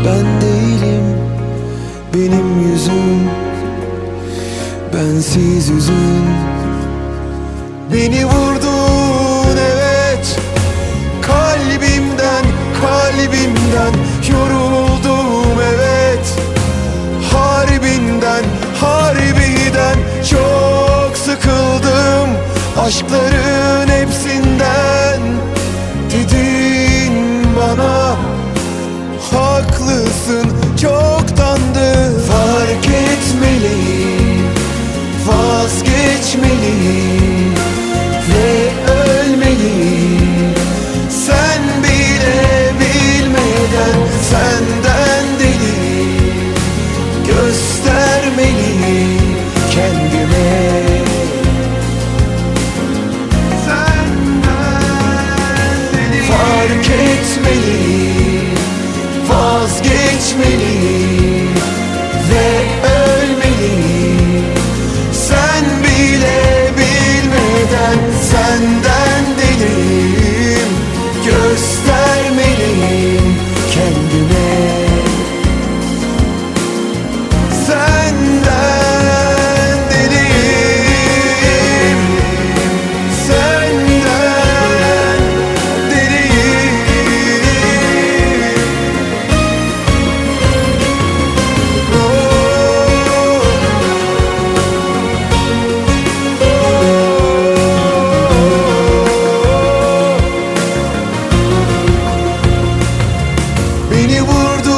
ben değilim, benim yüzüm, bensiz yüzün. Beni vurdun evet, kalbimden, kalbimden yoruldum evet. Harbinden, harbiden çok sıkıldım, aşkların hepsinden. Dedin bana haklısın çoktandı. Fark etmeliyim, vazgeçmeliyim ve ölmeliyim. Sen bile bilmeden senden deliyim, göstermeliyim kendime. Fark etmeliyim, vazgeçmeliyim ve ölmeliyim. Sen bile bilmeden senden deliyim, göstermeliyim kendime. Senden deliyim, senden deliyim. Beni vurdu